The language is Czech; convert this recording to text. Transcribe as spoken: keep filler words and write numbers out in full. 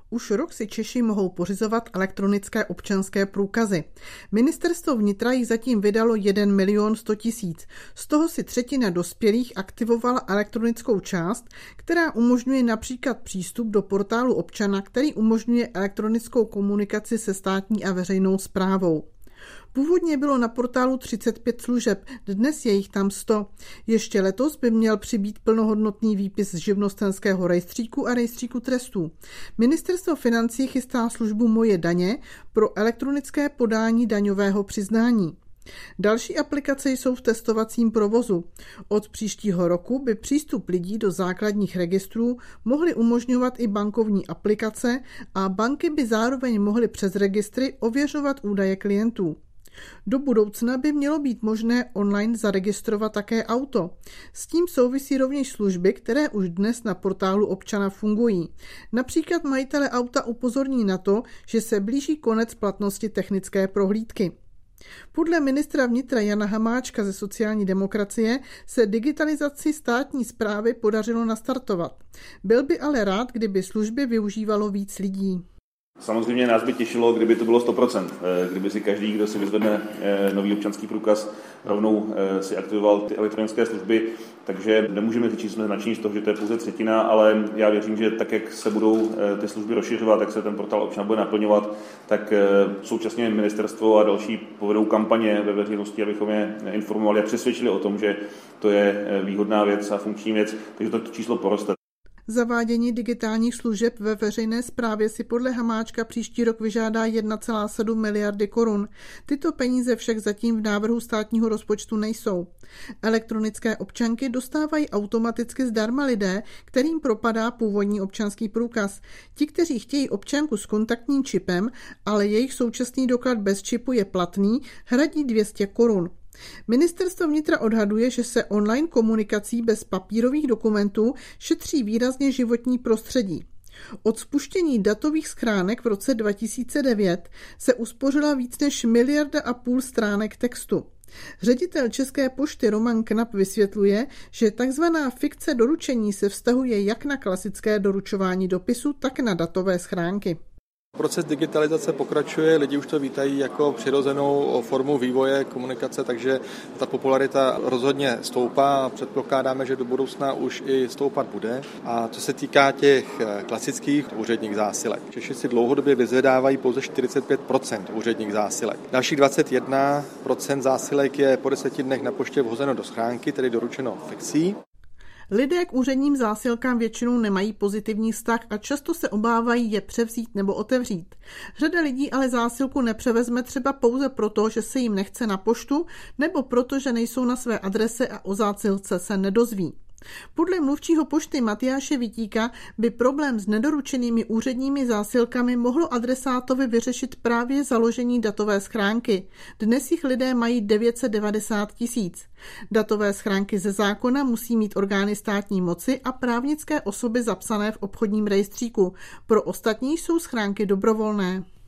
Už rok si Češi mohou pořizovat elektronické občanské průkazy. Ministerstvo vnitra jich zatím vydalo jeden milion sto tisíc. Z toho si třetina dospělých aktivovala elektronickou část, která umožňuje například přístup do portálu občana, který umožňuje elektronickou komunikaci se státní a veřejnou správou. Původně bylo na portálu třicet pět služeb, dnes je jich tam sto. Ještě letos by měl přibýt plnohodnotný výpis z živnostenského rejstříku a rejstříku trestů. Ministerstvo financí chystá službu Moje daně pro elektronické podání daňového přiznání. Další aplikace jsou v testovacím provozu. Od příštího roku by přístup lidí do základních registrů mohly umožňovat i bankovní aplikace a banky by zároveň mohly přes registry ověřovat údaje klientů. Do budoucna by mělo být možné online zaregistrovat také auto. S tím souvisí rovněž služby, které už dnes na portálu občana fungují. Například majitele auta upozorní na to, že se blíží konec platnosti technické prohlídky. Podle ministra vnitra Jana Hamáčka ze sociální demokracie se digitalizaci státní správy podařilo nastartovat. Byl by ale rád, kdyby služby využívalo víc lidí. Samozřejmě nás by těšilo, kdyby to bylo sto procent, kdyby si každý, kdo si vyzvedne nový občanský průkaz, rovnou si aktivoval ty elektronické služby, takže nemůžeme říct, že jsme nadšení z toho, že to je pouze třetina, ale já věřím, že tak, jak se budou ty služby rozšiřovat, jak se ten portál občana bude naplňovat, tak současně ministerstvo a další povedou kampaně ve veřejnosti, abychom je informovali a přesvědčili o tom, že to je výhodná věc a funkční věc, takže to číslo poroste. Zavádění digitálních služeb ve veřejné správě si podle Hamáčka příští rok vyžádá jedna celá sedm miliardy korun. Tyto peníze však zatím v návrhu státního rozpočtu nejsou. Elektronické občanky dostávají automaticky zdarma lidé, kterým propadá původní občanský průkaz. Ti, kteří chtějí občanku s kontaktním čipem, ale jejich současný doklad bez čipu je platný, hradí dvě stě korun. Ministerstvo vnitra odhaduje, že se online komunikací bez papírových dokumentů šetří výrazně životní prostředí. Od spuštění datových schránek v roce dva tisíce devět se uspořila víc než miliarda a půl stránek textu. Ředitel České pošty Roman Knap vysvětluje, že takzvaná fikce doručení se vztahuje jak na klasické doručování dopisu, tak na datové schránky. Proces digitalizace pokračuje, lidi už to vítají jako přirozenou formu vývoje komunikace, takže ta popularita rozhodně stoupá a předpokládáme, že do budoucna už i stoupat bude. A co se týká těch klasických úředních zásilek, Češi si dlouhodobě vyzvedávají pouze čtyřicet pět procent úředních zásilek. Dalších dvacet jedna procent zásilek je po deseti dnech na poště vhozeno do schránky, tedy doručeno fikcí. Lidé k úředním zásilkám většinou nemají pozitivní vztah a často se obávají je převzít nebo otevřít. Řada lidí ale zásilku nepřevezme třeba pouze proto, že se jim nechce na poštu nebo proto, že nejsou na své adrese a o zásilce se nedozví. Podle mluvčího pošty Matyáše Vitíka by problém s nedoručenými úředními zásilkami mohlo adresátovi vyřešit právě založení datové schránky. Dnes jich lidé mají devět set devadesát tisíc. Datové schránky ze zákona musí mít orgány státní moci a právnické osoby zapsané v obchodním rejstříku. Pro ostatní jsou schránky dobrovolné.